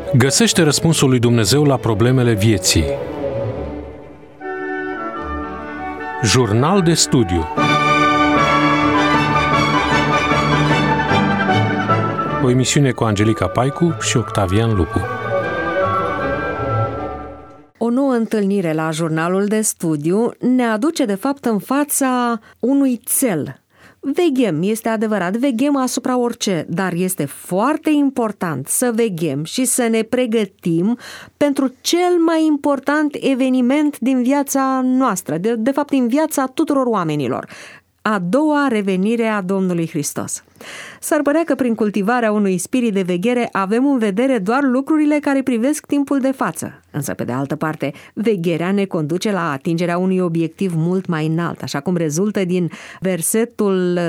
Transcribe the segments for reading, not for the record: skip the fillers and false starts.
Găsește răspunsul lui Dumnezeu la problemele vieții. Jurnal de studiu. O emisiune cu Angelica Paicu și Octavian Lupu. O nouă întâlnire la jurnalul de studiu ne aduce de fapt în fața unui țel. Veghem, este adevărat, veghem asupra orice, dar este foarte important să veghem și să ne pregătim pentru cel mai important eveniment din viața noastră, de fapt din viața tuturor oamenilor, a doua revenire a Domnului Hristos. S-ar părea că prin cultivarea unui spirit de veghere avem în vedere doar lucrurile care privesc timpul de față. Însă, pe de altă parte, vegherea ne conduce la atingerea unui obiectiv mult mai înalt, așa cum rezultă din versetul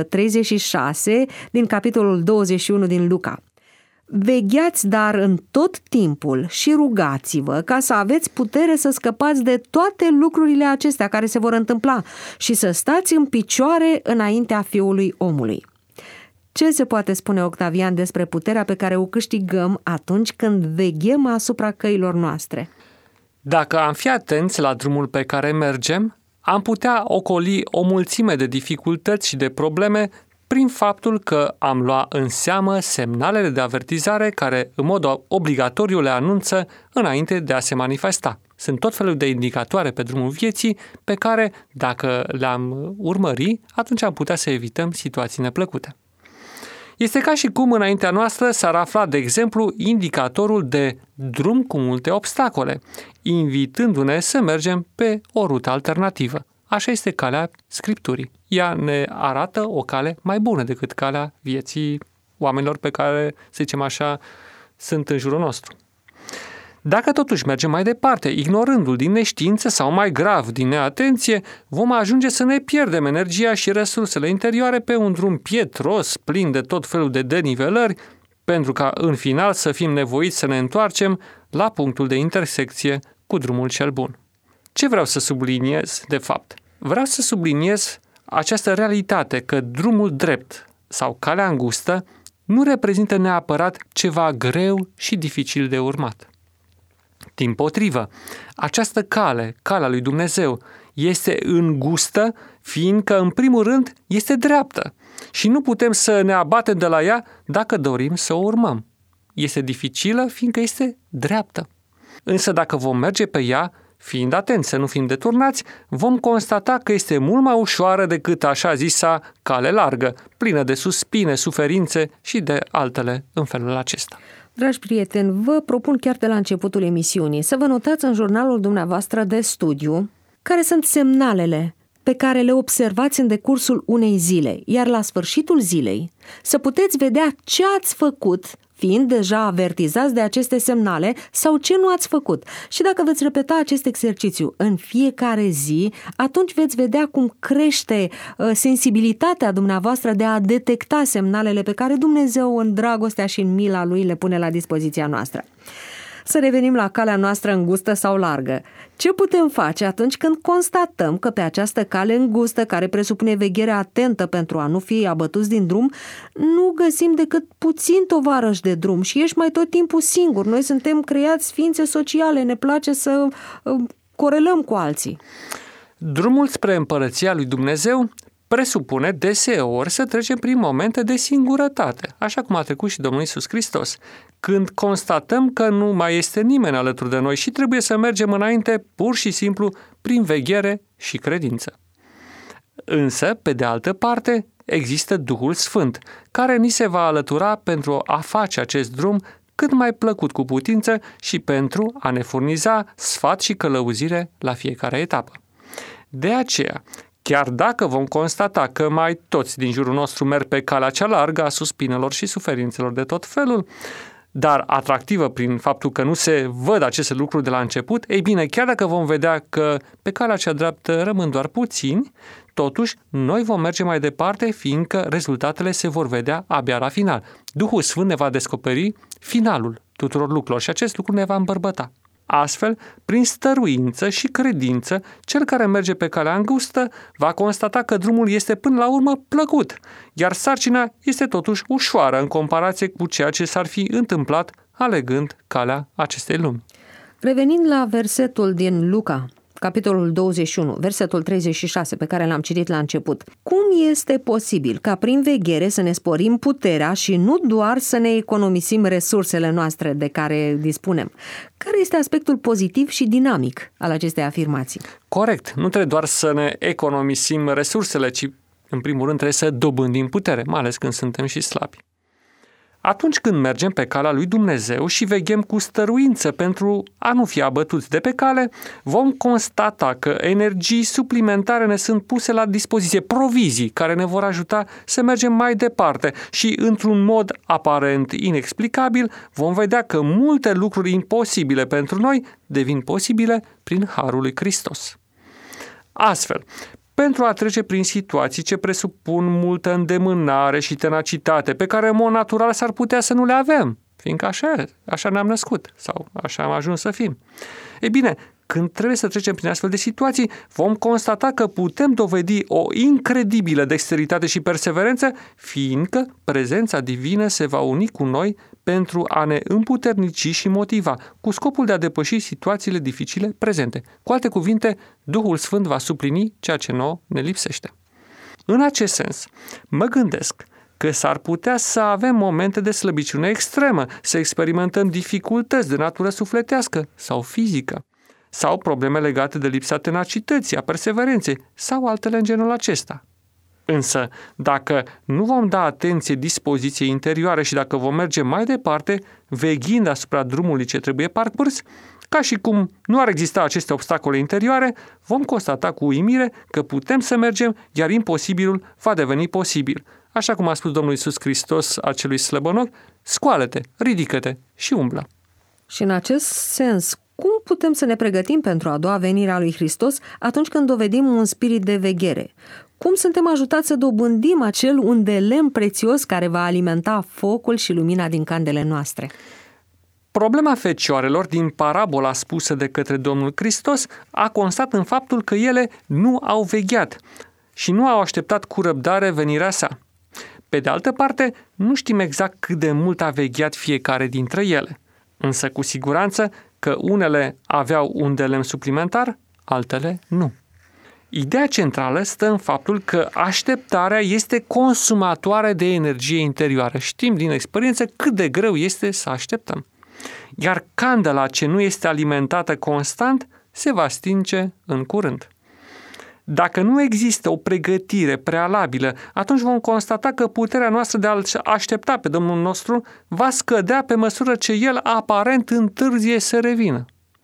36 din capitolul 21 din Luca. Vegheați, dar în tot timpul și rugați-vă ca să aveți putere să scăpați de toate lucrurile acestea care se vor întâmpla și să stați în picioare înaintea Fiului Omului. Ce se poate spune, Octavian, despre puterea pe care o câștigăm atunci când veghem asupra căilor noastre? Dacă am fi atenți la drumul pe care mergem, am putea ocoli o mulțime de dificultăți și de probleme prin faptul că am luat în seamă semnalele de avertizare care în mod obligatoriu le anunță înainte de a se manifesta. Sunt tot felul de indicatoare pe drumul vieții pe care, dacă le-am urmări, atunci am putea să evităm situații neplăcute. Este ca și cum înaintea noastră s-ar afla, de exemplu, indicatorul de drum cu multe obstacole, invitându-ne să mergem pe o rută alternativă. Așa este calea Scripturii. Ea ne arată o cale mai bună decât calea vieții oamenilor pe care, să zicem așa, sunt în jurul nostru. Dacă totuși mergem mai departe, ignorându-l din neștiință sau mai grav, din neatenție, vom ajunge să ne pierdem energia și resursele interioare pe un drum pietros, plin de tot felul de denivelări, pentru ca în final să fim nevoiți să ne întoarcem la punctul de intersecție cu drumul cel bun. Ce vreau să subliniez, de fapt? Vreau să subliniez această realitate că drumul drept sau calea îngustă nu reprezintă neapărat ceva greu și dificil de urmat. Dimpotrivă, această cale, calea lui Dumnezeu, este îngustă, fiindcă, în primul rând, este dreaptă și nu putem să ne abatem de la ea dacă dorim să o urmăm. Este dificilă, fiindcă este dreaptă. Însă dacă vom merge pe ea, fiind atenți să nu fim deturnați, vom constata că este mult mai ușoară decât așa zisa cale largă, plină de suspine, suferințe și de altele în felul acesta. Dragi prieteni, vă propun chiar de la începutul emisiunii să vă notați în jurnalul dumneavoastră de studiu care sunt semnalele pe care le observați în decursul unei zile, iar la sfârșitul zilei să puteți vedea ce ați făcut, fiind deja avertizați de aceste semnale, sau ce nu ați făcut. Și dacă veți repeta acest exercițiu în fiecare zi, atunci veți vedea cum crește sensibilitatea dumneavoastră de a detecta semnalele pe care Dumnezeu în dragostea și în mila Lui le pune la dispoziția noastră. Să revenim la calea noastră îngustă sau largă. Ce putem face atunci când constatăm că pe această cale îngustă, care presupune veghere atentă pentru a nu fi abătuți din drum, nu găsim decât puțin tovarăși de drum și ești mai tot timpul singur? Noi suntem creați ființe sociale, ne place să corelăm cu alții. Drumul spre împărăția lui Dumnezeu presupune deseori să trecem prin momente de singurătate, așa cum a trecut și Domnul Iisus Hristos, când constatăm că nu mai este nimeni alături de noi și trebuie să mergem înainte pur și simplu prin veghere și credință. Însă, pe de altă parte, există Duhul Sfânt, care ni se va alătura pentru a face acest drum cât mai plăcut cu putință și pentru a ne furniza sfat și călăuzire la fiecare etapă. De aceea, chiar dacă vom constata că mai toți din jurul nostru merg pe calea cea largă a suspinelor și suferințelor de tot felul, dar atractivă prin faptul că nu se văd aceste lucruri de la început, ei bine, chiar dacă vom vedea că pe calea cea dreaptă rămân doar puțini, totuși noi vom merge mai departe, fiindcă rezultatele se vor vedea abia la final. Duhul Sfânt ne va descoperi finalul tuturor lucrurilor și acest lucru ne va îmbărbăta. Astfel, prin stăruință și credință, cel care merge pe calea îngustă va constata că drumul este până la urmă plăcut, iar sarcina este totuși ușoară în comparație cu ceea ce s-ar fi întâmplat alegând calea acestei lumi. Revenind la versetul din Luca, capitolul 21, versetul 36, pe care l-am citit la început. Cum este posibil ca prin veghere să ne sporim puterea și nu doar să ne economisim resursele noastre de care dispunem? Care este aspectul pozitiv și dinamic al acestei afirmații? Corect, nu trebuie doar să ne economisim resursele, ci în primul rând trebuie să dobândim putere, mai ales când suntem și slabi. Atunci când mergem pe calea lui Dumnezeu și veghem cu stăruință pentru a nu fi abătuți de pe cale, vom constata că energii suplimentare ne sunt puse la dispoziție, provizii care ne vor ajuta să mergem mai departe și, într-un mod aparent inexplicabil, vom vedea că multe lucruri imposibile pentru noi devin posibile prin harul lui Hristos. Astfel, pentru a trece prin situații ce presupun multă îndemânare și tenacitate, pe care în mod natural s-ar putea să nu le avem, fiindcă așa ne-am născut sau așa am ajuns să fim. Ei bine, când trebuie să trecem prin astfel de situații, vom constata că putem dovedi o incredibilă dexteritate și perseverență, fiindcă prezența divină se va uni cu noi pentru a ne împuternici și motiva, cu scopul de a depăși situațiile dificile prezente. Cu alte cuvinte, Duhul Sfânt va suplini ceea ce nouă ne lipsește. În acest sens, mă gândesc că s-ar putea să avem momente de slăbiciune extremă, să experimentăm dificultăți de natură sufletească sau fizică, sau probleme legate de lipsa tenacității, a perseverenței, sau altele în genul acesta. Însă, dacă nu vom da atenție dispoziției interioare și dacă vom merge mai departe, veghind asupra drumului ce trebuie parcurs, ca și cum nu ar exista aceste obstacole interioare, vom constata cu uimire că putem să mergem, iar imposibilul va deveni posibil. Așa cum a spus Domnul Iisus Hristos acelui slăbănoc, scoală-te, ridică-te și umblă. Și în acest sens, cum putem să ne pregătim pentru a doua venire a lui Hristos atunci când dovedim un spirit de veghere? Cum suntem ajutați să dobândim acel undelemn prețios care va alimenta focul și lumina din candele noastre? Problema fecioarelor din parabola spusă de către Domnul Hristos a constat în faptul că ele nu au vegheat și nu au așteptat cu răbdare venirea sa. Pe de altă parte, nu știm exact cât de mult a vegheat fiecare dintre ele, însă cu siguranță că unele aveau un de lemn suplimentar, altele nu. Ideea centrală stă în faptul că așteptarea este consumatoare de energie interioară. Știm din experiență cât de greu este să așteptăm. Iar candela ce nu este alimentată constant se va stinge în curând. Dacă nu există o pregătire prealabilă, atunci vom constata că puterea noastră de a aștepta pe Domnul nostru va scădea pe măsură ce El aparent întârzie să revină.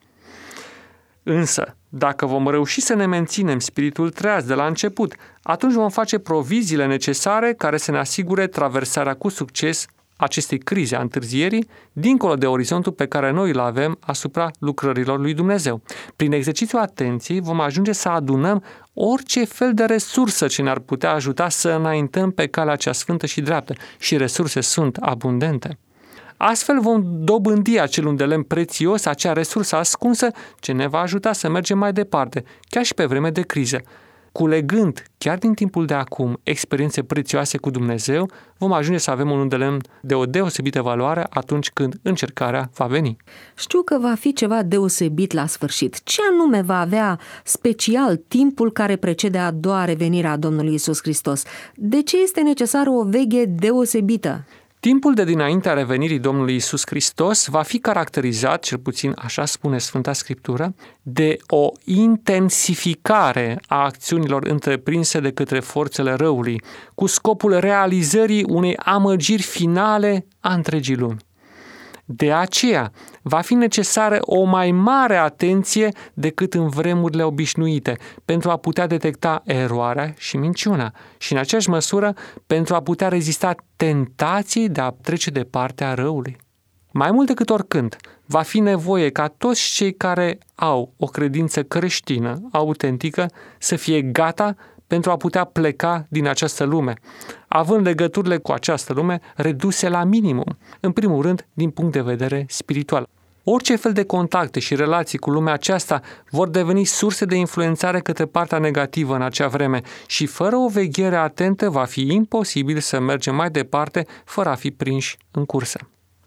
Însă, dacă vom reuși să ne menținem spiritul treaz de la început, atunci vom face proviziile necesare care să ne asigure traversarea cu succes acestei crize a întârzierii, dincolo de orizontul pe care noi îl avem asupra lucrărilor lui Dumnezeu. Prin exercițiul atenției vom ajunge să adunăm orice fel de resursă ce ne-ar putea ajuta să înaintăm pe calea cea sfântă și dreaptă, și resurse sunt abundente. Astfel vom dobândi acel undelemn prețios, acea resursă ascunsă ce ne va ajuta să mergem mai departe, chiar și pe vreme de criză. Culegând, chiar din timpul de acum, experiențe prețioase cu Dumnezeu, vom ajunge să avem un undelemn de o deosebită valoare atunci când încercarea va veni. Știu că va fi ceva deosebit la sfârșit. Ce anume va avea special timpul care precede a doua revenire a Domnului Iisus Hristos? De ce este necesară o veche deosebită? Timpul de dinaintea revenirii Domnului Iisus Hristos va fi caracterizat, cel puțin așa spune Sfânta Scriptură, de o intensificare a acțiunilor întreprinse de către forțele răului, cu scopul realizării unei amăgiri finale a întregii lumi. De aceea, va fi necesară o mai mare atenție decât în vremurile obișnuite pentru a putea detecta eroarea și minciuna și, în aceeași măsură, pentru a putea rezista tentației de a trece de partea răului. Mai mult decât oricând, va fi nevoie ca toți cei care au o credință creștină, autentică, să fie gata pentru a putea pleca din această lume, având legăturile cu această lume reduse la minimum, în primul rând din punct de vedere spiritual. Orice fel de contacte și relații cu lumea aceasta vor deveni surse de influențare către partea negativă în acea vreme și fără o veghere atentă va fi imposibil să mergem mai departe fără a fi prinși în cursă.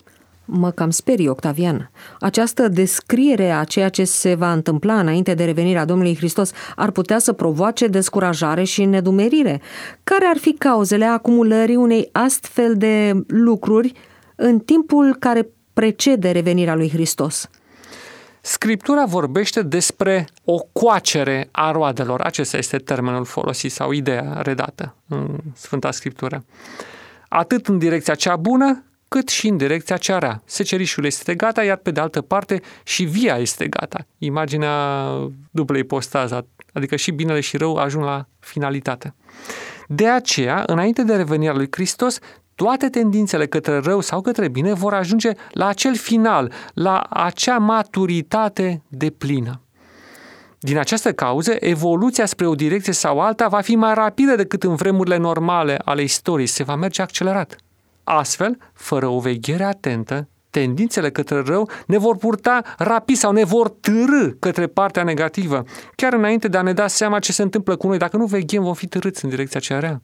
Mă cam sperie, Octavian. Această descriere a ceea ce se va întâmpla înainte de revenirea Domnului Hristos ar putea să provoace descurajare și nedumerire. Care ar fi cauzele acumulării unei astfel de lucruri în timpul care precede revenirea lui Hristos? Scriptura vorbește despre o coacere a roadelor. Acesta este termenul folosit sau ideea redată în Sfânta Scriptură. Atât în direcția cea bună, cât și în direcția cea rea. Secerișul este gata, iar pe de altă parte și via este gata. Imaginea dublei postaza, adică și binele și rău ajung la finalitate. De aceea, înainte de revenirea lui Hristos, toate tendințele către rău sau către bine vor ajunge la acel final, la acea maturitate deplină. Din această cauză, evoluția spre o direcție sau alta va fi mai rapidă decât în vremurile normale ale istoriei, se va merge accelerat. Astfel, fără o veghere atentă, tendințele către rău ne vor purta rapid sau ne vor târî către partea negativă, chiar înainte de a ne da seama ce se întâmplă cu noi. Dacă nu veghem, vom fi târâți în direcția cea rea.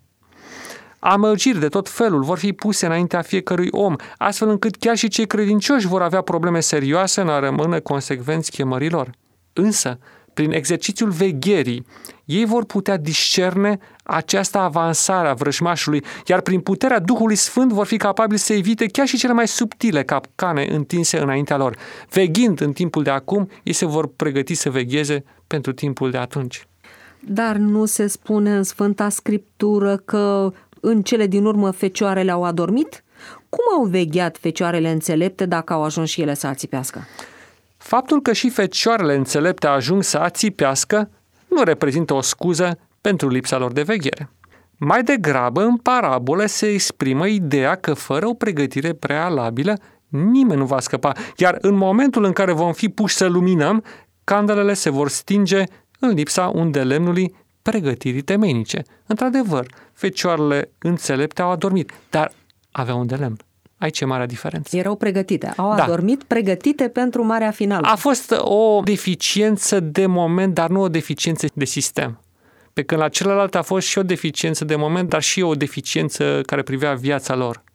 Amăgiri de tot felul vor fi puse înaintea fiecărui om, astfel încât chiar și cei credincioși vor avea probleme serioase în a rămâne consecvenți chemărilor. Însă, prin exercițiul vegherii, ei vor putea discerne această avansare a vrăjmașului, iar prin puterea Duhului Sfânt vor fi capabili să evite chiar și cele mai subtile capcane întinse înaintea lor. Veghind în timpul de acum, ei se vor pregăti să vegheze pentru timpul de atunci. Dar nu se spune în Sfânta Scriptură că în cele din urmă fecioarele au adormit? Cum au vegheat fecioarele înțelepte dacă au ajuns și ele să ațipească? Faptul că și fecioarele înțelepte ajung să ațipească nu reprezintă o scuză pentru lipsa lor de veghere. Mai degrabă, în parabole se exprimă ideea că fără o pregătire prealabilă, nimeni nu va scăpa, iar în momentul în care vom fi puși să luminăm, candelele se vor stinge în lipsa undelemnului pregătirii temeinice. Într-adevăr, fecioarele înțelepte au adormit, dar aveau un de lemn. Aici e marea diferență. Erau pregătite, au adormit, pregătite pentru marea finală. A fost o deficiență de moment, dar nu o deficiență de sistem. Pe când la celălalt a fost și o deficiență de moment, dar și o deficiență care privea viața lor.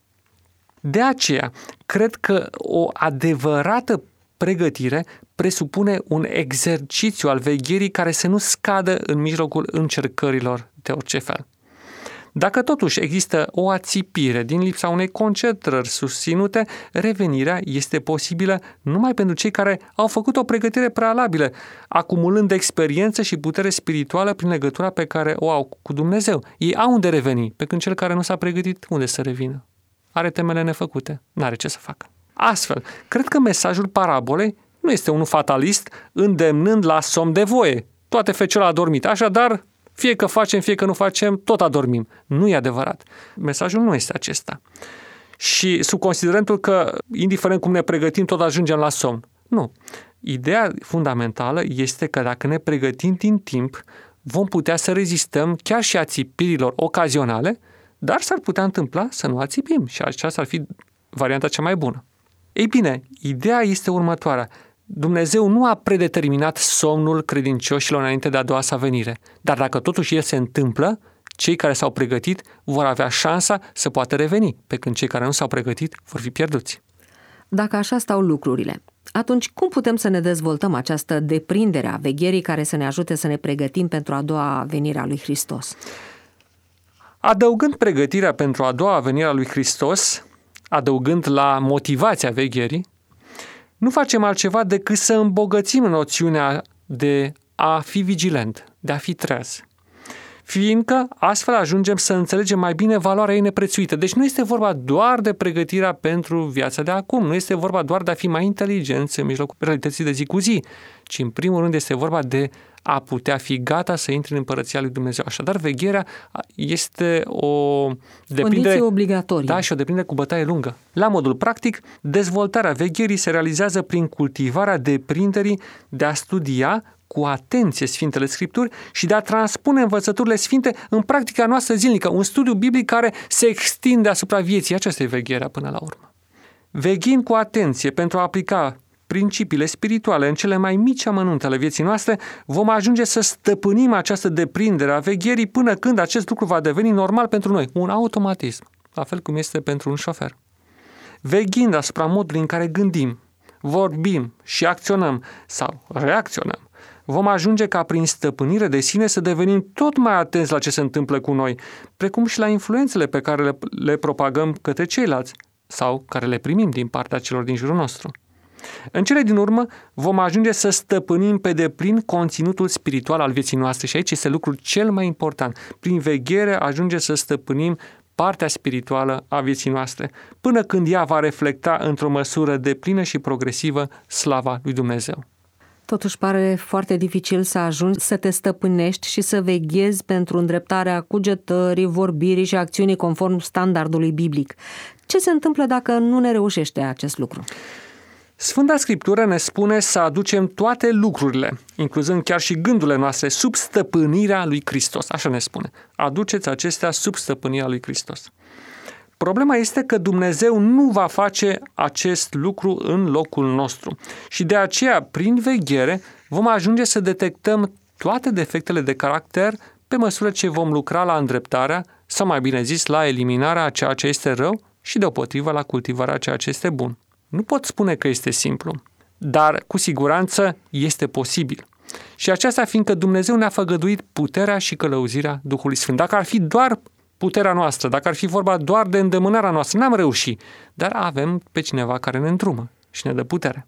De aceea, cred că o adevărată pregătire presupune un exercițiu al vegherii care să nu scadă în mijlocul încercărilor de orice fel. Dacă totuși există o ațipire din lipsa unei concentrări susținute, revenirea este posibilă numai pentru cei care au făcut o pregătire prealabilă, acumulând experiență și putere spirituală prin legătura pe care o au cu Dumnezeu. Ei au unde reveni, pe când cel care nu s-a pregătit, unde să revină? Are temele nefăcute, n-are ce să facă. Astfel, cred că mesajul parabolei nu este unul fatalist, îndemnând la somn de voie. Toate fecioarele a dormit, așadar, fie că facem, fie că nu facem, tot adormim. Nu e adevărat. Mesajul nu este acesta. Și sub considerentul că, indiferent cum ne pregătim, tot ajungem la somn. Nu. Ideea fundamentală este că dacă ne pregătim din timp, vom putea să rezistăm chiar și ațipirilor ocazionale, dar s-ar putea întâmpla să nu ațipim și aceasta ar fi varianta cea mai bună. Ei bine, ideea este următoarea. Dumnezeu nu a predeterminat somnul credincioșilor înainte de a doua sa venire, dar dacă totuși el se întâmplă, cei care s-au pregătit vor avea șansa să poată reveni, pe când cei care nu s-au pregătit vor fi pierduți. Dacă așa stau lucrurile, atunci cum putem să ne dezvoltăm această deprindere a vegherii care să ne ajute să ne pregătim pentru a doua venire a lui Hristos? Adăugând pregătirea pentru a doua venire a lui Hristos, adăugând la motivația vegherii, nu facem altceva decât să îmbogățim noțiunea de a fi vigilent, de a fi treaz. Fiindcă astfel ajungem să înțelegem mai bine valoarea ei neprețuită. Deci nu este vorba doar de pregătirea pentru viața de acum, nu este vorba doar de a fi mai inteligenți în mijlocul realității de zi cu zi, ci în primul rând este vorba de a putea fi gata să intri în Împărăția lui Dumnezeu. Așadar, vegherea este o condiție obligatorie. Da, și o deprindere cu bătaie lungă. La modul practic, dezvoltarea vegherii se realizează prin cultivarea deprinderii de a studia cu atenție Sfintele Scripturi și de a transpune învățăturile sfinte în practica noastră zilnică, un studiu biblic care se extinde asupra vieții. Aceasta e vegherea până la urmă. Veghind cu atenție pentru a aplica principiile spirituale în cele mai mici amănunte ale vieții noastre, vom ajunge să stăpânim această deprindere a vegherii până când acest lucru va deveni normal pentru noi, un automatism, la fel cum este pentru un șofer. veghind asupra modului în care gândim, vorbim și acționăm sau reacționăm, vom ajunge ca prin stăpânire de sine să devenim tot mai atenți la ce se întâmplă cu noi, precum și la influențele pe care le propagăm către ceilalți sau care le primim din partea celor din jurul nostru. În cele din urmă, vom ajunge să stăpânim pe deplin conținutul spiritual al vieții noastre și aici este lucrul cel mai important. Prin veghere ajunge să stăpânim partea spirituală a vieții noastre, până când ea va reflecta într-o măsură deplină și progresivă slava lui Dumnezeu. Totuși pare foarte dificil să ajungi să te stăpânești și să veghezi pentru îndreptarea cugetării, vorbirii și acțiunii conform standardului biblic. Ce se întâmplă dacă nu ne reușește acest lucru? Sfânta Scriptură ne spune să aducem toate lucrurile, incluzând chiar și gândurile noastre, sub stăpânirea lui Hristos. Așa ne spune. Aduceți acestea sub stăpânirea lui Hristos. Problema este că Dumnezeu nu va face acest lucru în locul nostru și de aceea, prin veghere, vom ajunge să detectăm toate defectele de caracter pe măsură ce vom lucra la îndreptarea, sau mai bine zis, la eliminarea a ceea ce este rău și deopotrivă la cultivarea a ceea ce este bun. Nu pot spune că este simplu, dar cu siguranță este posibil. Și aceasta fiindcă Dumnezeu ne-a făgăduit puterea și călăuzirea Duhului Sfânt. Dacă ar fi doar puterea noastră, dacă ar fi vorba doar de îndemânarea noastră, n-am reușit, dar avem pe cineva care ne îndrumă și ne dă putere.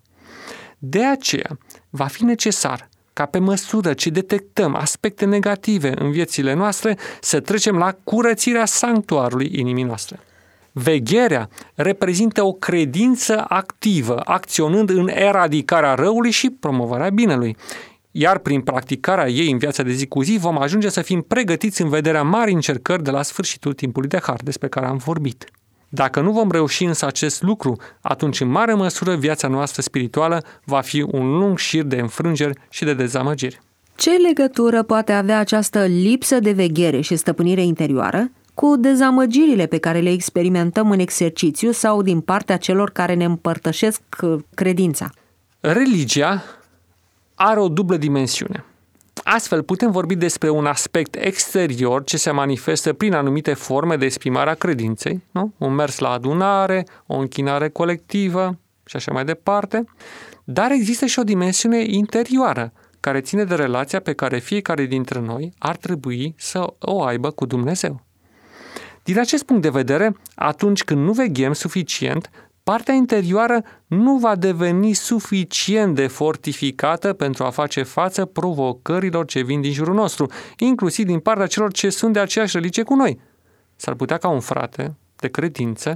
De aceea, va fi necesar ca pe măsură ce detectăm aspecte negative în viețile noastre, să trecem la curățirea sanctuarului inimii noastre. Vegherea reprezintă o credință activă, acționând în eradicarea răului și promovarea binelui. Iar prin practicarea ei în viața de zi cu zi vom ajunge să fim pregătiți în vederea marii încercări de la sfârșitul timpului de har despre care am vorbit. Dacă nu vom reuși însă acest lucru, atunci în mare măsură viața noastră spirituală va fi un lung șir de înfrângeri și de dezamăgiri. Ce legătură poate avea această lipsă de veghere și stăpânire interioară cu dezamăgirile pe care le experimentăm în exercițiu sau din partea celor care ne împărtășesc credința? Religia are o dublă dimensiune. Astfel, putem vorbi despre un aspect exterior ce se manifestă prin anumite forme de exprimare a credinței, nu? Un mers la adunare, o închinare colectivă și așa mai departe, dar există și o dimensiune interioară care ține de relația pe care fiecare dintre noi ar trebui să o aibă cu Dumnezeu. Din acest punct de vedere, atunci când nu veghem suficient, partea interioară nu va deveni suficient de fortificată pentru a face față provocărilor ce vin din jurul nostru, inclusiv din partea celor ce sunt de aceeași religie cu noi. S-ar putea ca un frate de credință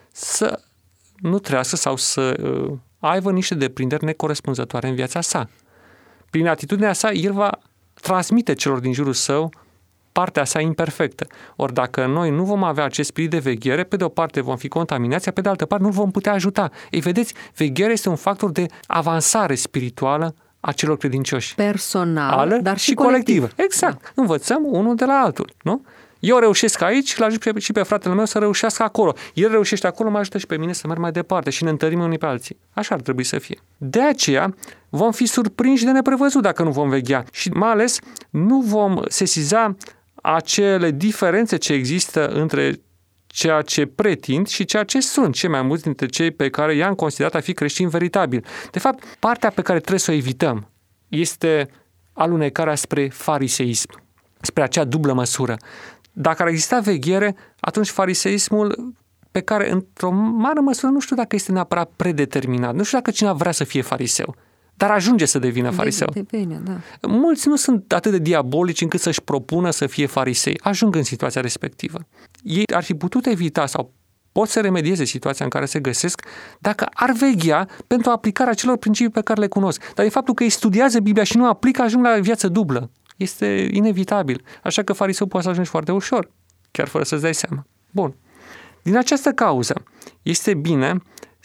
să nu trăiască sau să aibă niște deprinderi necorespunzătoare în viața sa. Prin atitudinea sa, el va transmite celor din jurul său partea sa imperfectă. Ori dacă noi nu vom avea acest spirit de veghere, pe de o parte vom fi contaminați, pe de altă parte nu vom putea ajuta. Ei, vedeți, vegherea este un factor de avansare spirituală a celor credincioși. Personal, dar și colectivă. Exact. Da. Învățăm unul de la altul, nu? Eu reușesc aici și l-ajut și pe fratele meu să reușească acolo. El reușește acolo, mă ajută și pe mine să merg mai departe și ne întărim unii pe alții. Așa ar trebui să fie. De aceea vom fi surprinși de neprevăzut dacă nu vom veghea și mai ales nu vom sesiza acele diferențe ce există între ceea ce pretind și ceea ce sunt cei mai mulți dintre cei pe care i-am considerat a fi creștini veritabili. De fapt, partea pe care trebuie să o evităm este alunecarea spre fariseism, spre acea dublă măsură. Dacă ar exista veghere, atunci fariseismul pe care, într-o mare măsură, nu știu dacă este neapărat predeterminat, nu știu dacă cineva vrea să fie fariseu, dar ajunge să devină fariseu. Da. Mulți nu sunt atât de diabolici încât să-și propună să fie farisei. Ajung în situația respectivă. Ei ar fi putut evita sau pot să remedieze situația în care se găsesc dacă ar veghea pentru aplicarea celor principii pe care le cunosc. Dar de faptul că ei studiază Biblia și nu aplică, ajung la viață dublă. Este inevitabil. Așa că fariseu poate să ajungi foarte ușor, chiar fără să-ți dai seama. Bun. Din această cauză, este bine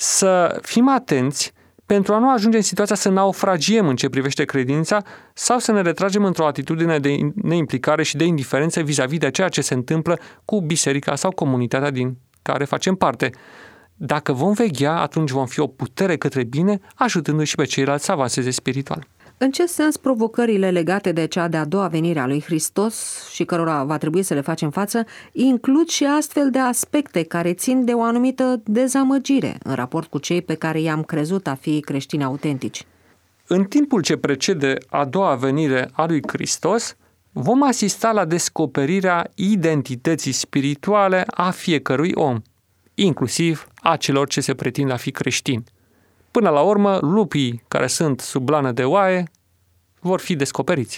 să fim atenți pentru a nu ajunge în situația să naufragiem în ce privește credința sau să ne retragem într-o atitudine de neimplicare și de indiferență vis-a-vis de ceea ce se întâmplă cu biserica sau comunitatea din care facem parte. Dacă vom veghea, atunci vom fi o putere către bine, ajutându-i și pe ceilalți să avanseze spiritual. În ce sens provocările legate de cea de-a doua venire a lui Hristos și cărora va trebui să le facem față includ și astfel de aspecte care țin de o anumită dezamăgire în raport cu cei pe care i-am crezut a fi creștini autentici? În timpul ce precede a doua venire a lui Hristos, vom asista la descoperirea identității spirituale a fiecărui om, inclusiv a celor ce se pretind a fi creștini. Până la urmă, lupii care sunt sub blană de oaie vor fi descoperiți.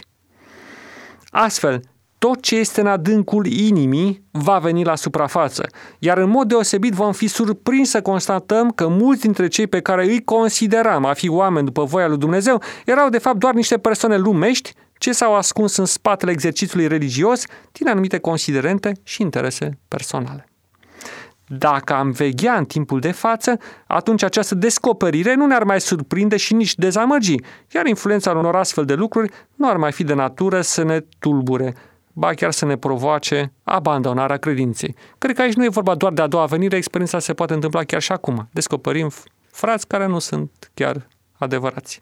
Astfel, tot ce este în adâncul inimii va veni la suprafață, iar în mod deosebit vom fi surprinși să constatăm că mulți dintre cei pe care îi consideram a fi oameni după voia lui Dumnezeu erau de fapt doar niște persoane lumești ce s-au ascuns în spatele exercițiului religios din anumite considerente și interese personale. Dacă am veghea în timpul de față, atunci această descoperire nu ne-ar mai surprinde și nici dezamăgi, iar influența unor astfel de lucruri nu ar mai fi de natură să ne tulbure, ba chiar să ne provoace abandonarea credinței. Cred că aici nu e vorba doar de a doua venire, experiența se poate întâmpla chiar și acum. Descoperim frați care nu sunt chiar adevărați.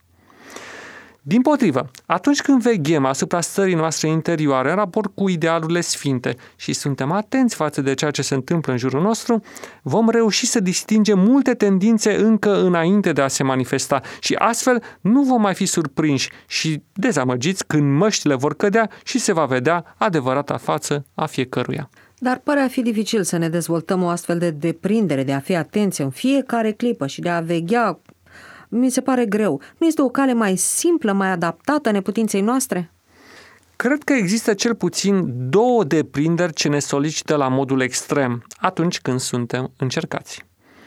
Dimpotrivă, atunci când veghem asupra stării noastre interioare în raport cu idealurile sfinte și suntem atenți față de ceea ce se întâmplă în jurul nostru, vom reuși să distingem multe tendințe încă înainte de a se manifesta și astfel nu vom mai fi surprinși și dezamăgiți când măștile vor cădea și se va vedea adevărata față a fiecăruia. Dar pare a fi dificil să ne dezvoltăm o astfel de deprindere, de a fi atenți în fiecare clipă și de a veghea. Mi se pare greu. Nu este o cale mai simplă, mai adaptată neputinței noastre? Cred că există cel puțin două deprinderi ce ne solicită la modul extrem atunci când suntem încercați.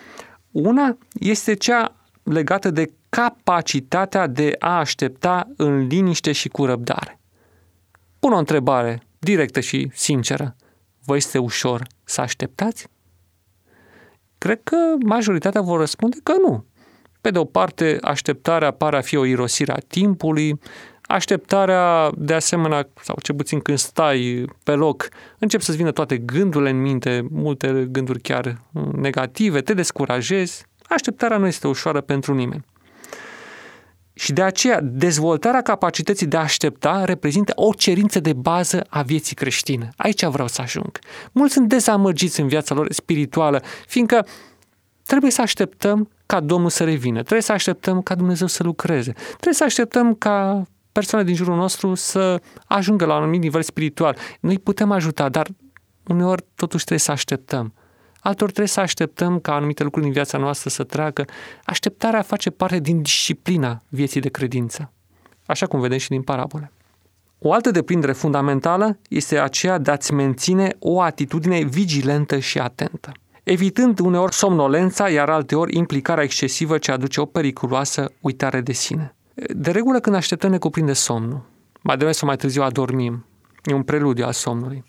Una este cea legată de capacitatea de a aștepta în liniște și cu răbdare. Pun o întrebare directă și sinceră. Vă este ușor să așteptați? Cred că majoritatea vor răspunde că nu. Pe de o parte, așteptarea pare a fi o irosire a timpului, așteptarea, de asemenea, sau cel puțin când stai pe loc, încep să-ți vină toate gândurile în minte, multe gânduri chiar negative, te descurajezi. Așteptarea nu este ușoară pentru nimeni. Și de aceea, dezvoltarea capacității de a aștepta reprezintă o cerință de bază a vieții creștine. Aici vreau să ajung. Mulți sunt dezamăgiți în viața lor spirituală, fiindcă trebuie să așteptăm ca Domnul să revină, trebuie să așteptăm ca Dumnezeu să lucreze, trebuie să așteptăm ca persoane din jurul nostru să ajungă la un anumit nivel spiritual. Noi putem ajuta, dar uneori totuși trebuie să așteptăm. Altor trebuie să așteptăm ca anumite lucruri din viața noastră să treacă. Așteptarea face parte din disciplina vieții de credință, așa cum vedem și din parabole. O altă deprindere fundamentală este aceea de a-ți menține o atitudine vigilentă și atentă, evitând uneori somnolența, iar alteori implicarea excesivă ce aduce o periculoasă uitare de sine. De regulă, când așteptăm, ne cuprinde somnul. Mai devreme sau mai târziu adormim. E un preludiu al somnului.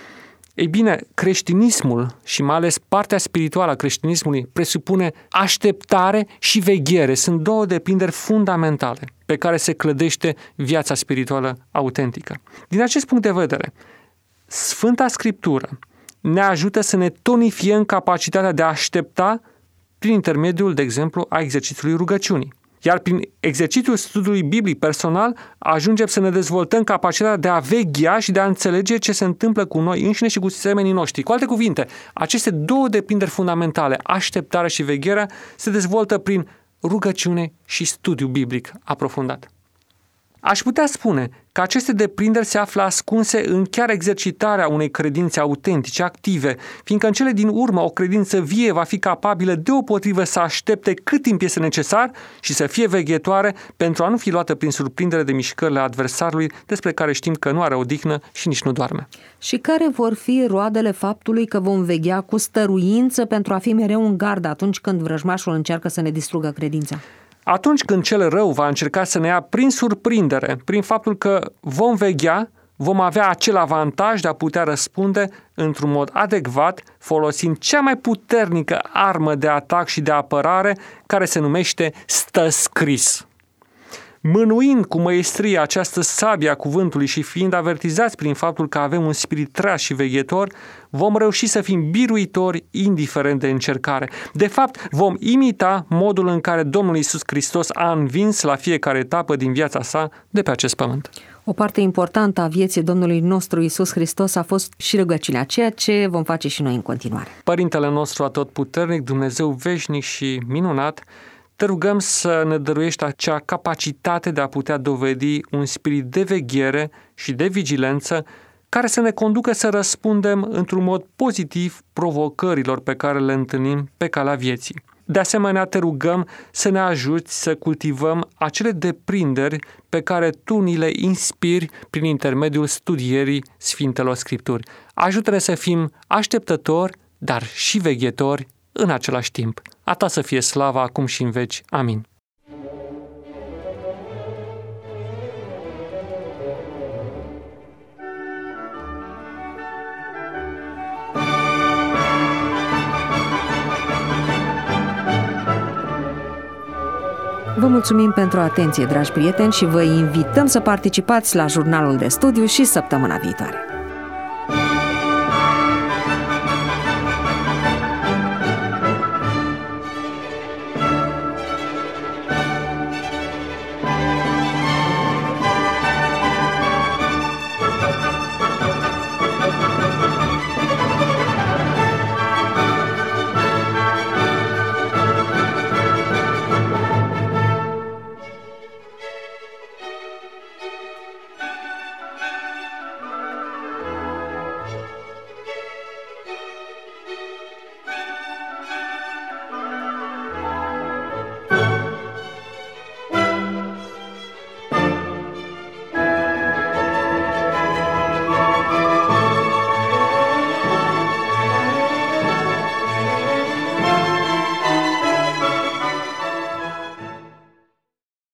Ei bine, creștinismul și mai ales partea spirituală a creștinismului presupune așteptare și veghere. Sunt două deprinderi fundamentale pe care se clădește viața spirituală autentică. Din acest punct de vedere, Sfânta Scriptură ne ajută să ne tonifiem capacitatea de a aștepta prin intermediul, de exemplu, a exercițiului rugăciunii. Iar prin exercițiul studiului biblic personal ajungem să ne dezvoltăm capacitatea de a veghea și de a înțelege ce se întâmplă cu noi înșine și cu semenii noștri. Cu alte cuvinte, aceste două deprinderi fundamentale, așteptarea și vegherea, se dezvoltă prin rugăciune și studiu biblic aprofundat. Aș putea spune că aceste deprinderi se află ascunse în chiar exercitarea unei credințe autentice, active, fiindcă în cele din urmă o credință vie va fi capabilă deopotrivă să aștepte cât timp este necesar și să fie veghetoare pentru a nu fi luată prin surprindere de mișcările adversarului, despre care știm că nu are odihnă și nici nu doarme. Și care vor fi roadele faptului că vom veghea cu stăruință pentru a fi mereu în gardă atunci când vrăjmașul încearcă să ne distrugă credința? Atunci când cel rău va încerca să ne ia prin surprindere, prin faptul că vom veghea, vom avea acel avantaj de a putea răspunde într-un mod adecvat, folosind cea mai puternică armă de atac și de apărare, care se numește stă scris. mânuind cu măestrie această sabie a cuvântului și fiind avertizați prin faptul că avem un spirit treaz și veghetor, vom reuși să fim biruitori indiferent de încercare. De fapt, vom imita modul în care Domnul Iisus Hristos a învins la fiecare etapă din viața sa de pe acest pământ. O parte importantă a vieții Domnului nostru Iisus Hristos a fost și rugăciunea, ceea ce vom face și noi în continuare. Părintele nostru atotputernic, Dumnezeu veșnic și minunat, te rugăm să ne dăruiești acea capacitate de a putea dovedi un spirit de veghere și de vigilență care să ne conducă să răspundem într-un mod pozitiv provocărilor pe care le întâlnim pe calea vieții. De asemenea, te rugăm să ne ajuți să cultivăm acele deprinderi pe care Tu ni le inspiri prin intermediul studierii Sfintelor Scripturi. Ajută-ne să fim așteptători, dar și veghetori în același timp. A Ta să fie slava acum și în veci. Amin. Vă mulțumim pentru atenție, dragi prieteni, și vă invităm să participați la jurnalul de studiu și săptămâna viitoare.